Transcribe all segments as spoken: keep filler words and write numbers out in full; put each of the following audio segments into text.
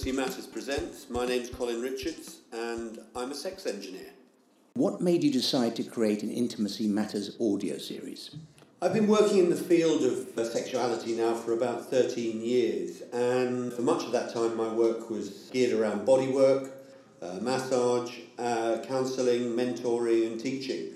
Intimacy Matters presents. My name's Colin Richards and I'm a sex engineer. What made you decide to create an Intimacy Matters audio series? I've been working in the field of uh, sexuality now for about thirteen years, and for much of that time my work was geared around bodywork, uh, massage, uh, counselling, mentoring and teaching.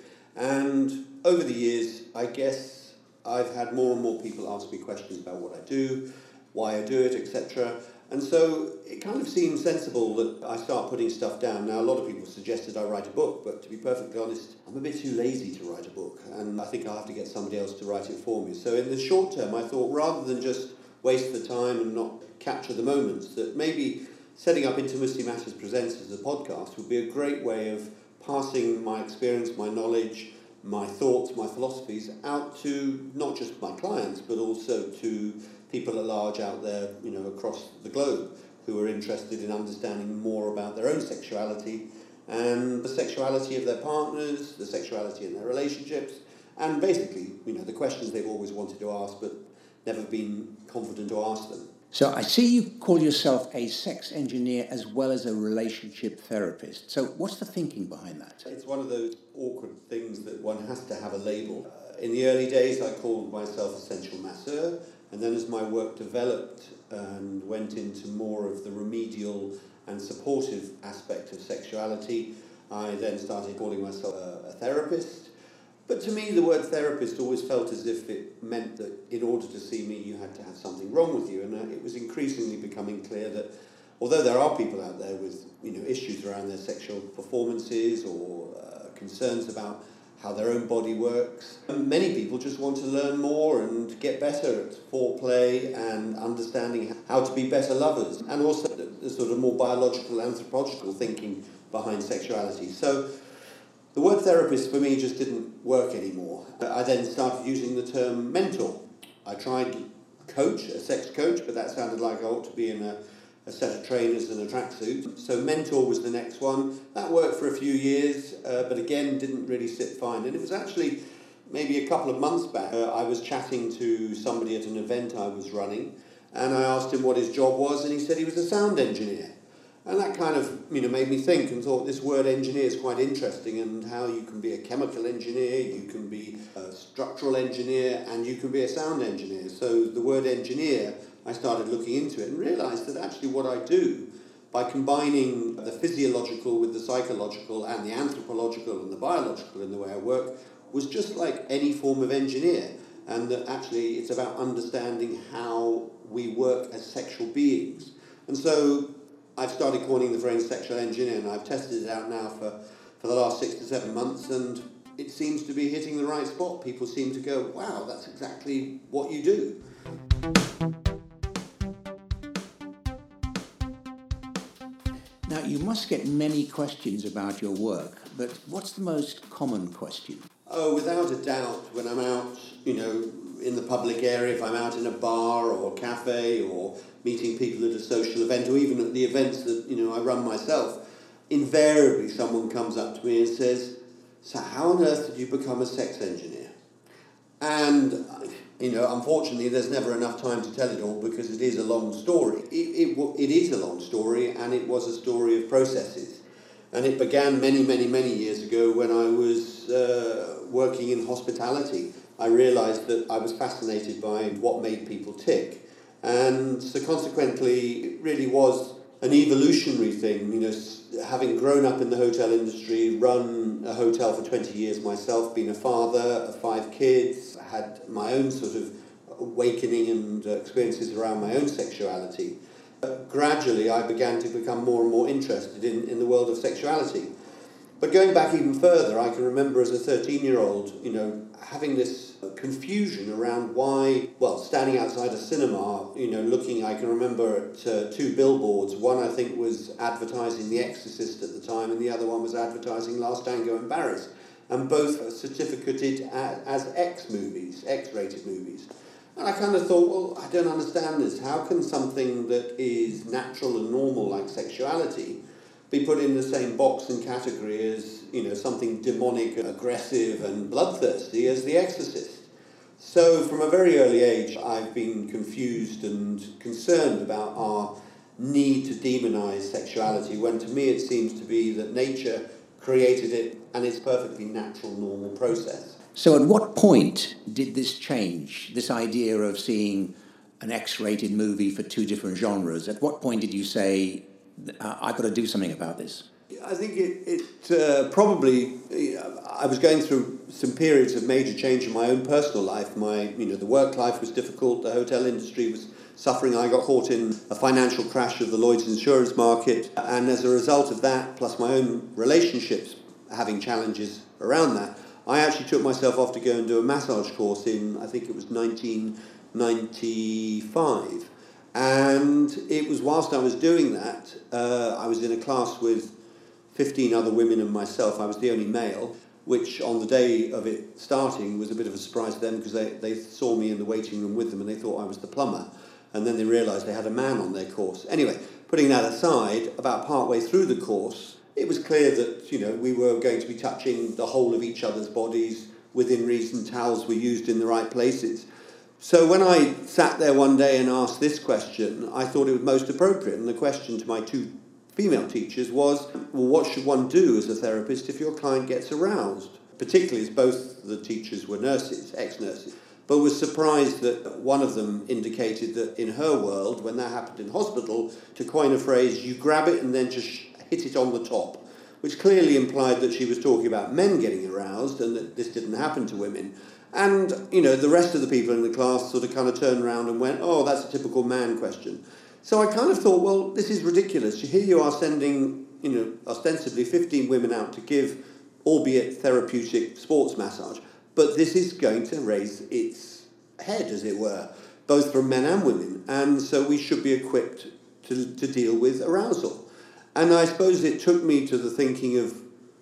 And over the years, I guess I've had more and more people ask me questions about what I do, why I do it, et cetera. And so it kind of seemed sensible that I start putting stuff down. Now, a lot of people suggested I write a book, but to be perfectly honest, I'm a bit too lazy to write a book, and I think I'll have to get somebody else to write it for me. So in the short term, I thought rather than just waste the time and not capture the moments, that maybe setting up Intimacy Matters Presents as a podcast would be a great way of passing my experience, my knowledge, my thoughts, my philosophies out to not just my clients, but also to people at large out there, you know, across the globe who are interested in understanding more about their own sexuality and the sexuality of their partners, the sexuality in their relationships, and basically, you know, the questions they've always wanted to ask but never been confident to ask them. So I see you call yourself a sex engineer as well as a relationship therapist. So what's the thinking behind that? It's one of those awkward things that one has to have a label. Uh, in the early days, I called myself a sensual masseur, and then as my work developed and went into more of the remedial and supportive aspect of sexuality, I then started calling myself a, a therapist. But to me, the word therapist always felt as if it meant that in order to see me, you had to have something wrong with you. And uh, it was increasingly becoming clear that although there are people out there with, you know, issues around their sexual performances or uh, concerns about how their own body works, many people just want to learn more and get better at foreplay and understanding how to be better lovers, and also the, the sort of more biological, anthropological thinking behind sexuality. So the word therapist for me just didn't work anymore. I then started using the term mentor. I tried coach, a sex coach, but that sounded like I ought to be in a a set of trainers and a tracksuit. So mentor was the next one. That worked for a few years, uh, but again, didn't really sit fine. And it was actually maybe a couple of months back, uh, I was chatting to somebody at an event I was running, and I asked him what his job was, and he said he was a sound engineer. And that kind of, you know, made me think and thought this word engineer is quite interesting, and how you can be a chemical engineer, you can be a structural engineer, and you can be a sound engineer. So the word engineer, I started looking into it and realised that actually what I do, by combining the physiological with the psychological and the anthropological and the biological in the way I work, was just like any form of engineer. And that actually it's about understanding how we work as sexual beings. And so I've started coining the phrase sexual engineer, and I've tested it out now for, for the last six to seven months, and it seems to be hitting the right spot. People seem to go, wow, that's exactly what you do. Now, you must get many questions about your work, but what's the most common question? Oh, without a doubt, when I'm out, you know, in the public area, if I'm out in a bar or a cafe or meeting people at a social event, or even at the events that, you know, I run myself, invariably someone comes up to me and says, so how on earth did you become a sex engineer? And, you know, unfortunately, there's never enough time to tell it all because it is a long story. It, it, it is a long story, and it was a story of processes. And it began many, many, many years ago when I was uh, working in hospitality. I realised that I was fascinated by what made people tick. And so consequently, it really was an evolutionary thing, you know, having grown up in the hotel industry, run a hotel for twenty years myself, been a father of five kids, had my own sort of awakening and uh, experiences around my own sexuality. Uh, gradually, I began to become more and more interested in, in the world of sexuality. But going back even further, I can remember as a thirteen-year-old, you know, having this confusion around why, well, standing outside a cinema, you know, looking, I can remember at uh, two billboards. One, I think, was advertising The Exorcist at the time, and the other one was advertising Last Tango in Paris, and both certificated as, as X movies, X-rated movies. And I kind of thought, well, I don't understand this. How can something that is natural and normal, like sexuality, be put in the same box and category as, you know, something demonic, aggressive and bloodthirsty as The Exorcist? So from a very early age, I've been confused and concerned about our need to demonize sexuality, when to me it seems to be that nature created it and it's a perfectly natural, normal process. So at what point did this change, this idea of seeing an X-rated movie for two different genres? At what point did you say, uh, I've got to do something about this? I think it, it uh, probably, you know, I was going through some periods of major change in my own personal life. My, you know, the work life was difficult, the hotel industry was suffering. I got caught in a financial crash of the Lloyd's insurance market, and as a result of that, plus my own relationships having challenges around that, I actually took myself off to go and do a massage course in, I think it was nineteen ninety-five. And it was whilst I was doing that, uh, I was in a class with fifteen other women and myself. I was the only male, which on the day of it starting was a bit of a surprise to them, because they, they saw me in the waiting room with them and they thought I was the plumber. And then they realised they had a man on their course. Anyway, putting that aside, about partway through the course, it was clear that, you know, we were going to be touching the whole of each other's bodies. Within reason, towels were used in the right places. So when I sat there one day and asked this question, I thought it was most appropriate. And the question to my two female teachers was, well, what should one do as a therapist if your client gets aroused? Particularly as both the teachers were nurses, ex-nurses. But was surprised that one of them indicated that in her world, when that happened in hospital, to coin a phrase, you grab it and then just hit it on the top, which clearly implied that she was talking about men getting aroused and that this didn't happen to women. And, you know, the rest of the people in the class sort of kind of turned around and went, oh, that's a typical man question. So I kind of thought, well, this is ridiculous. Here you are sending, you know, ostensibly fifteen women out to give, albeit therapeutic, sports massage, but this is going to raise its head, as it were, both from men and women. And so we should be equipped to, to deal with arousal. And I suppose it took me to the thinking of,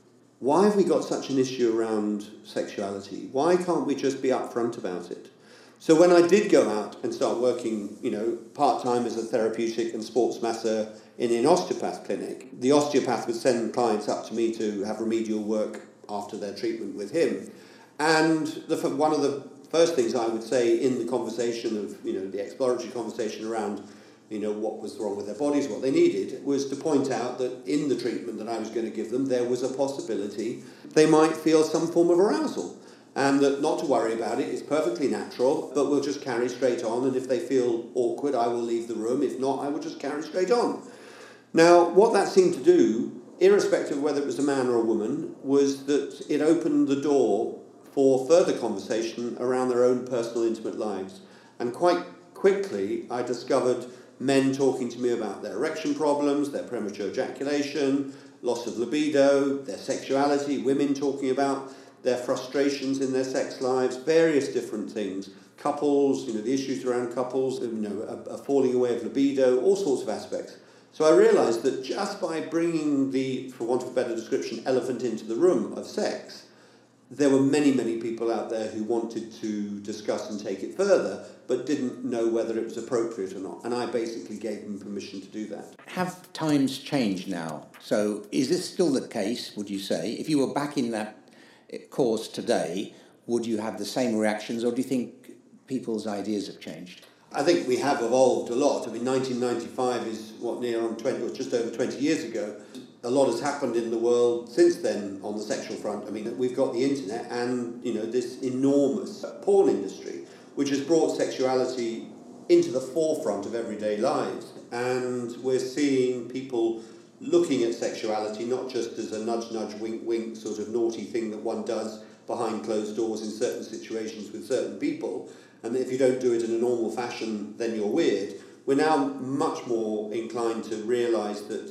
why have we got such an issue around sexuality? Why can't we just be upfront about it? So when I did go out and start working, you know, part-time as a therapeutic and sports masseur in an osteopath clinic, the osteopath would send clients up to me to have remedial work after their treatment with him. And the, one of the first things I would say in the conversation of, you know, the exploratory conversation around, you know, what was wrong with their bodies, what they needed, was to point out that in the treatment that I was going to give them, there was a possibility they might feel some form of arousal. And that not to worry about it, it's perfectly natural, but we'll just carry straight on, and if they feel awkward, I will leave the room. If not, I will just carry straight on. Now, what that seemed to do, irrespective of whether it was a man or a woman, was that it opened the door for further conversation around their own personal, intimate lives. And quite quickly, I discovered men talking to me about their erection problems, their premature ejaculation, loss of libido, their sexuality, women talking about their frustrations in their sex lives, various different things. Couples, you know, the issues around couples, you know, a, a falling away of libido, all sorts of aspects. So I realised that just by bringing the, for want of a better description, elephant into the room of sex, there were many, many people out there who wanted to discuss and take it further, but didn't know whether it was appropriate or not. And I basically gave them permission to do that. Have times changed now? So is this still the case, would you say? If you were back in that course today, would you have the same reactions, or do you think people's ideas have changed? I think we have evolved a lot. I mean, nineteen ninety-five is what, near on twenty, or just over twenty years ago. A lot has happened in the world since then on the sexual front. I mean, we've got the internet and, you know, this enormous porn industry, which has brought sexuality into the forefront of everyday lives. And we're seeing people looking at sexuality not just as a nudge, nudge, wink, wink sort of naughty thing that one does behind closed doors in certain situations with certain people, and if you don't do it in a normal fashion, then you're weird. We're now much more inclined to realise that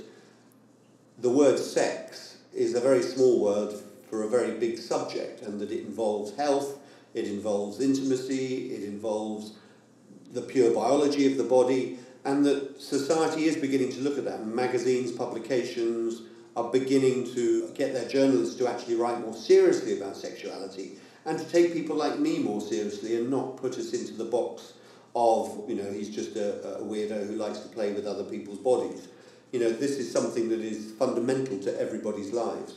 the word sex is a very small word for a very big subject, and that it involves health, it involves intimacy, it involves the pure biology of the body, and that society is beginning to look at that. Magazines, publications are beginning to get their journalists to actually write more seriously about sexuality and to take people like me more seriously and not put us into the box of, you know, he's just a, a weirdo who likes to play with other people's bodies. You know, this is something that is fundamental to everybody's lives.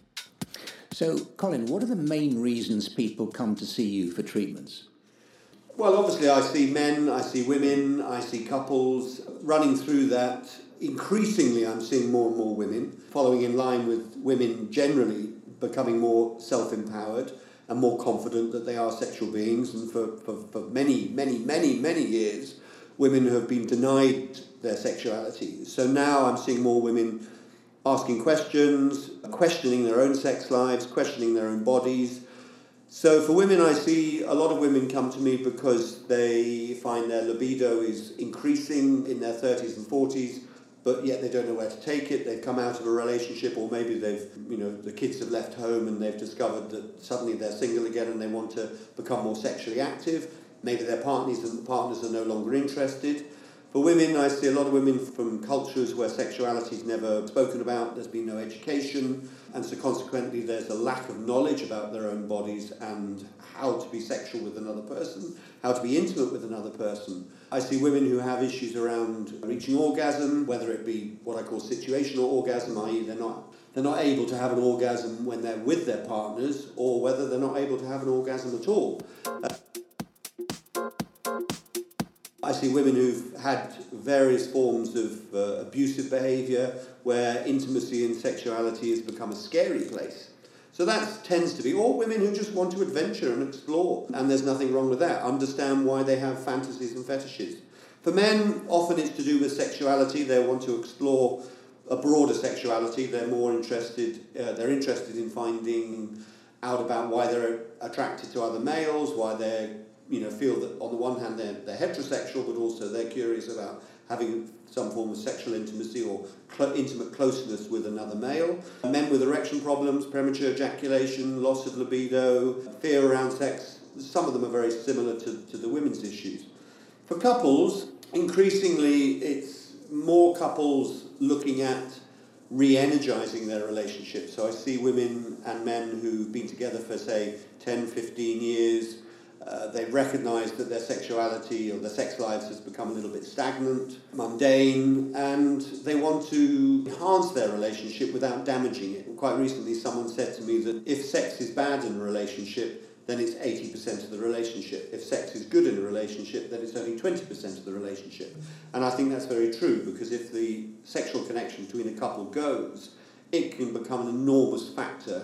So, Colin, what are the main reasons people come to see you for treatments? Well, obviously I see men, I see women, I see couples running through that. Increasingly I'm seeing more and more women following in line with women generally becoming more self-empowered and more confident that they are sexual beings. And for, for, for many, many, many, many years, women have been denied their sexuality. So now I'm seeing more women asking questions, questioning their own sex lives, questioning their own bodies. So for women, I see a lot of women come to me because they find their libido is increasing in their thirties and forties, but yet they don't know where to take it. They've come out of a relationship, or maybe they've, you know, the kids have left home and they've discovered that suddenly they're single again and they want to become more sexually active. Maybe their partners and partners are no longer interested. For women, I see a lot of women from cultures where sexuality is never spoken about, there's been no education, and so consequently there's a lack of knowledge about their own bodies and how to be sexual with another person, how to be intimate with another person. I see women who have issues around reaching orgasm, whether it be what I call situational orgasm, that is they're not, they're not able to have an orgasm when they're with their partners, or whether they're not able to have an orgasm at all. Uh, I see women who've had various forms of uh, abusive behaviour where intimacy and sexuality has become a scary place. So that tends to be, or women who just want to adventure and explore, and there's nothing wrong with that. Understand why they have fantasies and fetishes. For men, often it's to do with sexuality. They want to explore a broader sexuality. They're more interested, uh, they're interested in finding out about why they're attracted to other males, why they're you know, feel that on the one hand they're, they're heterosexual, but also they're curious about having some form of sexual intimacy or cl- intimate closeness with another male. Men with erection problems, premature ejaculation, loss of libido, fear around sex, some of them are very similar to, to the women's issues. For couples, increasingly it's more couples looking at re-energizing their relationship. So I see women and men who've been together for, say, ten, fifteen years. Uh, they recognise that their sexuality or their sex lives has become a little bit stagnant, mundane, and they want to enhance their relationship without damaging it. Quite recently someone said to me that if sex is bad in a relationship, then it's eighty percent of the relationship. If sex is good in a relationship, then it's only twenty percent of the relationship. And I think that's very true, because if the sexual connection between a couple goes, it can become an enormous factor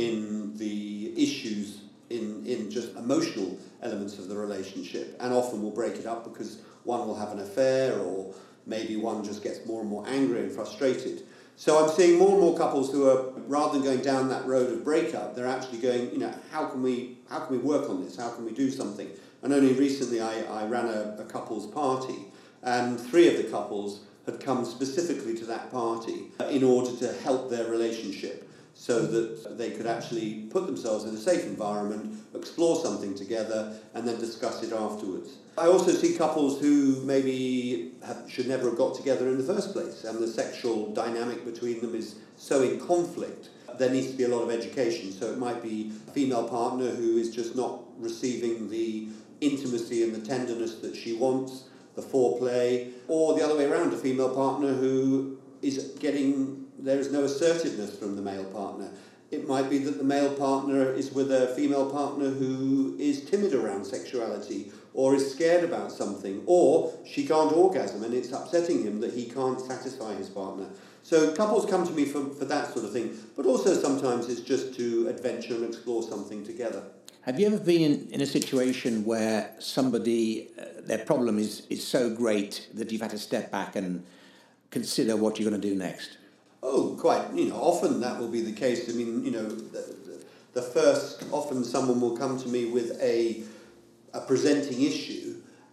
in the issues in, in just emotional elements of the relationship, and often will break it up because one will have an affair, or maybe one just gets more and more angry and frustrated. So I'm seeing more and more couples who are, rather than going down that road of breakup, they're actually going, you know, how can we how can we work on this? How can we do something? And only recently I, I ran a, a couples party, and three of the couples had come specifically to that party in order to help their relationship, so that they could actually put themselves in a safe environment, explore something together, and then discuss it afterwards. I also see couples who maybe have, should never have got together in the first place, and the sexual dynamic between them is so in conflict. There needs to be a lot of education. So it might be a female partner who is just not receiving the intimacy and the tenderness that she wants, the foreplay, or the other way around, a female partner who is getting, there is no assertiveness from the male partner. It might be that the male partner is with a female partner who is timid around sexuality, or is scared about something, or she can't orgasm and it's upsetting him that he can't satisfy his partner. So couples come to me for, for that sort of thing, but also sometimes it's just to adventure and explore something together. Have you ever been in, in a situation where somebody, uh, their problem is, is so great that you've had to step back and consider what you're going to do next? Oh, quite. You know, often that will be the case. I mean, you know, the, the first, often someone will come to me with a, a presenting issue,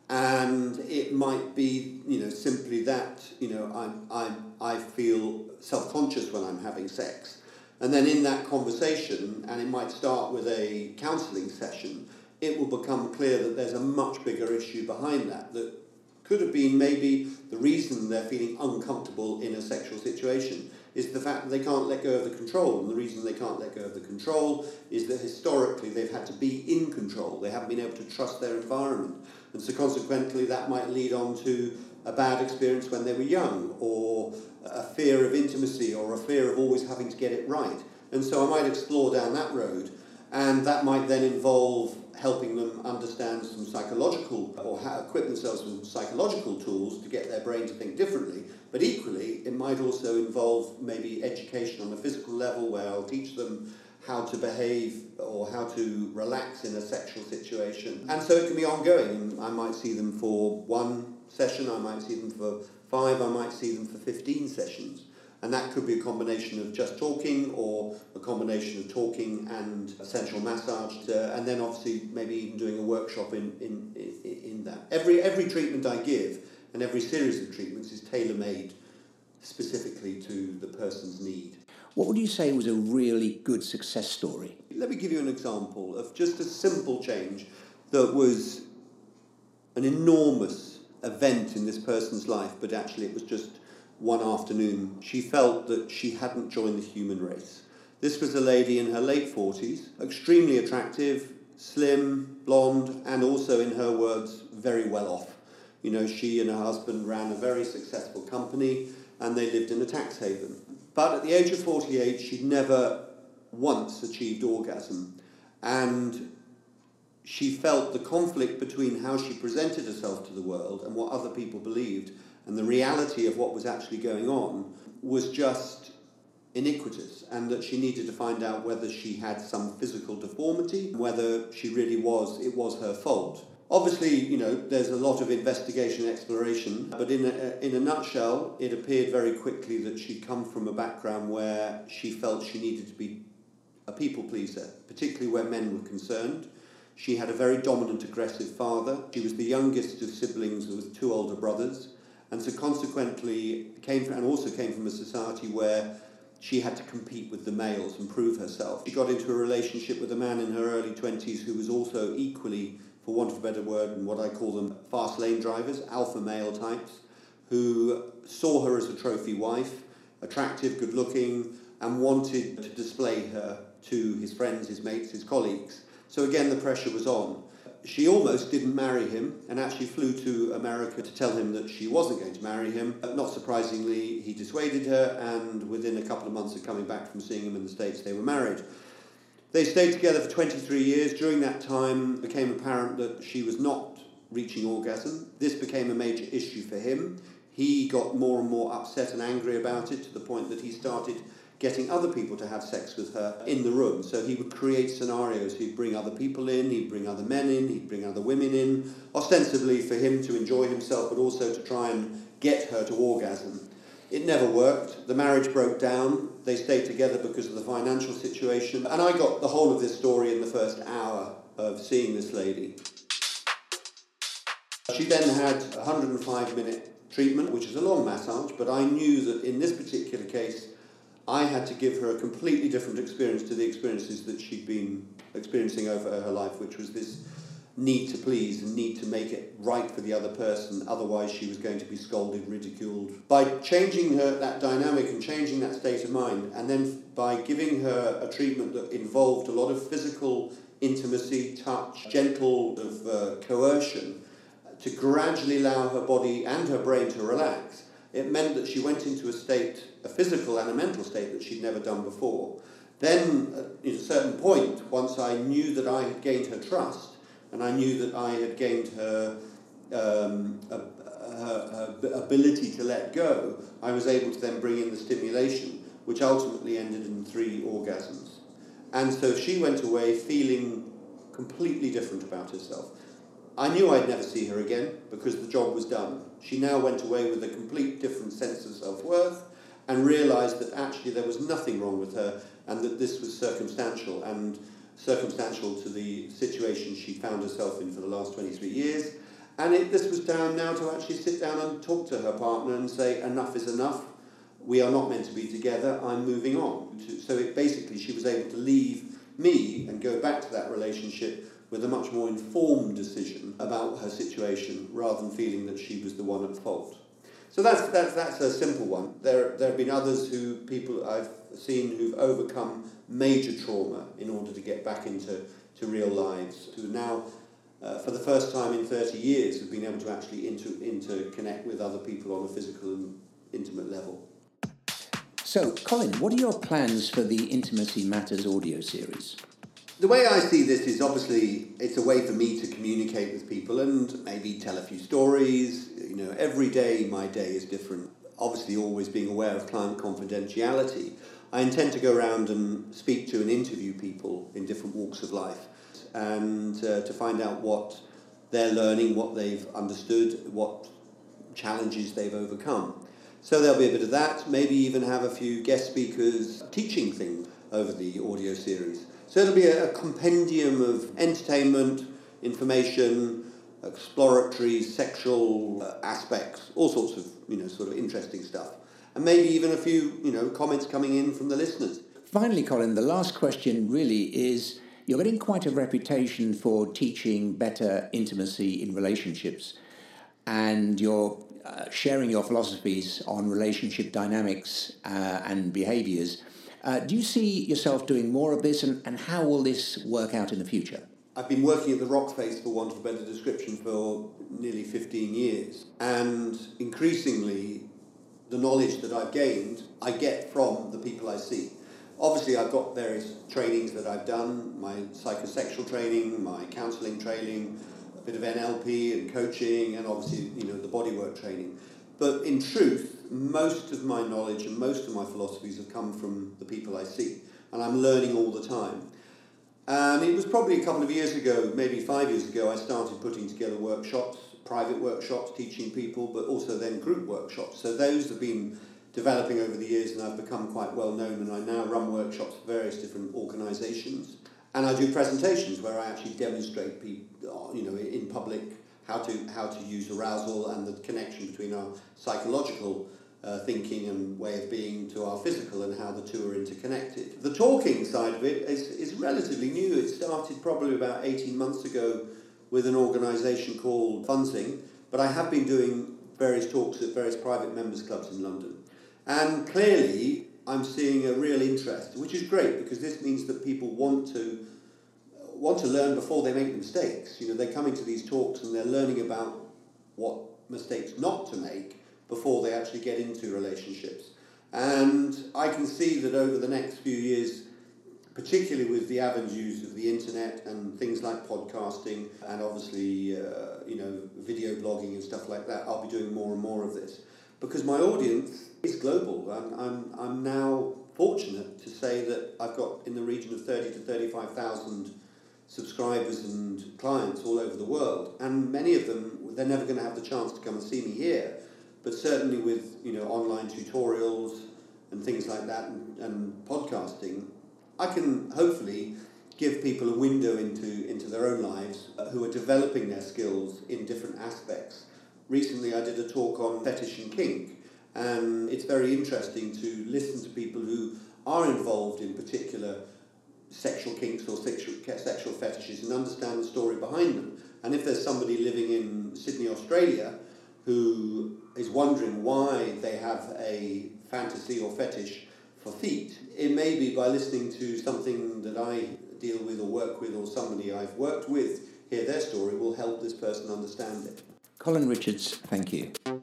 and it might be, you know, simply that, you know, I'm, I'm, I feel self-conscious when I'm having sex. And then in that conversation, and it might start with a counselling session, it will become clear that there's a much bigger issue behind that, that could have been maybe the reason they're feeling uncomfortable in a sexual situation is the fact that they can't let go of the control. And the reason they can't let go of the control is that historically they've had to be in control. They haven't been able to trust their environment. And so consequently that might lead on to a bad experience when they were young, or a fear of intimacy, or a fear of always having to get it right. And so I might explore down that road. And that might then involve helping them understand some psychological, or how equip themselves with psychological tools to get their brain to think differently. But equally, it might also involve maybe education on a physical level, where I'll teach them how to behave or how to relax in a sexual situation. And so it can be ongoing. I might see them for one session, I might see them for five, I might see them for fifteen sessions. And that could be a combination of just talking, or a combination of talking and sensual massage, uh, and then obviously maybe even doing a workshop in, in, in, in that. Every, every treatment I give, and every series of treatments, is tailor-made specifically to the person's need. What would you say was a really good success story? Let me give you an example of just a simple change that was an enormous event in this person's life, but actually it was just one afternoon. She felt that she hadn't joined the human race. This was a lady in her late forties, extremely attractive, slim, blonde, and also, in her words, very well off. You know, she and her husband ran a very successful company, and they lived in a tax haven. But at the age of forty-eight, she'd never once achieved orgasm. And she felt the conflict between how she presented herself to the world and what other people believed, and the reality of what was actually going on, was just iniquitous, and that she needed to find out whether she had some physical deformity, whether she really was, it was her fault. Obviously, you know, there's a lot of investigation and exploration, but in a, in a nutshell, it appeared very quickly that she'd come from a background where she felt she needed to be a people pleaser, particularly where men were concerned. She had a very dominant, aggressive father. She was the youngest of siblings with two older brothers, and so consequently came from, and also came from a society where she had to compete with the males and prove herself. She got into a relationship with a man in her early twenties who was also equally, for want of a better word, and what I call them fast lane drivers, alpha male types, who saw her as a trophy wife, attractive, good looking, and wanted to display her to his friends, his mates, his colleagues. So again, the pressure was on. She almost didn't marry him, and actually flew to America to tell him that she wasn't going to marry him. Not surprisingly, he dissuaded her, and within a couple of months of coming back from seeing him in the States, they were married. They stayed together for twenty-three years. During that time, it became apparent that she was not reaching orgasm. This became a major issue for him. He got more and more upset and angry about it, to the point that he started getting other people to have sex with her in the room. So he would create scenarios. He'd bring other people in, he'd bring other men in, he'd bring other women in, ostensibly for him to enjoy himself, but also to try and get her to orgasm. It never worked. The marriage broke down. They stayed together because of the financial situation. And I got the whole of this story in the first hour of seeing this lady. She then had a one hundred five minute treatment, which is a long massage, but I knew that in this particular case, I had to give her a completely different experience to the experiences that she'd been experiencing over her life, which was this need to please and need to make it right for the other person, otherwise she was going to be scolded, ridiculed. By changing her that dynamic and changing that state of mind, and then by giving her a treatment that involved a lot of physical intimacy, touch, gentle of uh, coercion, to gradually allow her body and her brain to relax, it meant that she went into a state, a physical and a mental state that she'd never done before. Then, at a certain point, once I knew that I had gained her trust, and I knew that I had gained her, um, a, her, her ability to let go, I was able to then bring in the stimulation, which ultimately ended in three orgasms. And so she went away feeling completely different about herself. I knew I'd never see her again because the job was done. She now went away with a complete different sense of self-worth and realised that actually there was nothing wrong with her, and that this was circumstantial, and circumstantial to the situation she found herself in for the last twenty-three years. And it, this was down now to actually sit down and talk to her partner and say, enough is enough, we are not meant to be together, I'm moving on. So it basically, she was able to leave me and go back to that relationship with a much more informed decision about her situation, rather than feeling that she was the one at fault. So that's that's that's a simple one. There there have been others who people I've seen who've overcome major trauma in order to get back into to real lives, who now, uh, for the first time in thirty years, have been able to actually inter interconnect with other people on a physical and intimate level. So, Colin, what are your plans for the Intimacy Matters audio series? The way I see this is obviously it's a way for me to communicate with people and maybe tell a few stories. You know, every day my day is different. Obviously always being aware of client confidentiality. I intend to go around and speak to and interview people in different walks of life and uh, to find out what they're learning, what they've understood, what challenges they've overcome. So there'll be a bit of that, maybe even have a few guest speakers teaching things over the audio series. So it'll be a, a compendium of entertainment, information, exploratory, sexual uh, aspects, all sorts of, you know, sort of interesting stuff. And maybe even a few, you know, comments coming in from the listeners. Finally, Colin, the last question really is, you're getting quite a reputation for teaching better intimacy in relationships, and you're uh, sharing your philosophies on relationship dynamics uh, and behaviours. Uh, do you see yourself doing more of this, and, and how will this work out in the future? I've been working at the Rock Face, for want of a better description, for nearly fifteen years. And increasingly, the knowledge that I've gained, I get from the people I see. Obviously, I've got various trainings that I've done, my psychosexual training, my counselling training, a bit of N L P and coaching, and obviously, you know, the bodywork training. But in truth, most of my knowledge and most of my philosophies have come from the people I see, and I'm learning all the time. And it was probably a couple of years ago, maybe five years ago, I started putting together workshops, private workshops, teaching people, but also then group workshops. So those have been developing over the years, and I've become quite well known, and I now run workshops for various different organisations. And I do presentations where I actually demonstrate people, you know, in public how to how to use arousal and the connection between our psychological uh, thinking and way of being to our physical, and how the two are interconnected. The talking side of it is, is relatively new. It started probably about eighteen months ago with an organisation called Funsing, but I have been doing various talks at various private members clubs in London. And clearly I'm seeing a real interest, which is great, because this means that people want to want to learn before they make mistakes. You know, they're coming to these talks and they're learning about what mistakes not to make before they actually get into relationships. And I can see that over the next few years, particularly with the avenues of the internet and things like podcasting and obviously uh, you know, video blogging and stuff like that, I'll be doing more and more of this, because my audience is global. I'm, I'm, I'm now fortunate to say that I've got in the region of thirty to thirty-five thousand subscribers and clients all over the world, and many of them, they're never going to have the chance to come and see me here, but certainly with, you know, online tutorials and things like that, and, and podcasting, I can hopefully give people a window into, into their own lives uh, who are developing their skills in different aspects. Recently I did a talk on fetish and kink, and it's very interesting to listen to people who are involved in particular sexual kinks or sexual, sexual fetishes and understand the story behind them. And if there's somebody living in Sydney, Australia, who is wondering why they have a fantasy or fetish for feet, it may be by listening to something that I deal with or work with, or somebody I've worked with, hear their story, will help this person understand it. Colin Richards, thank you.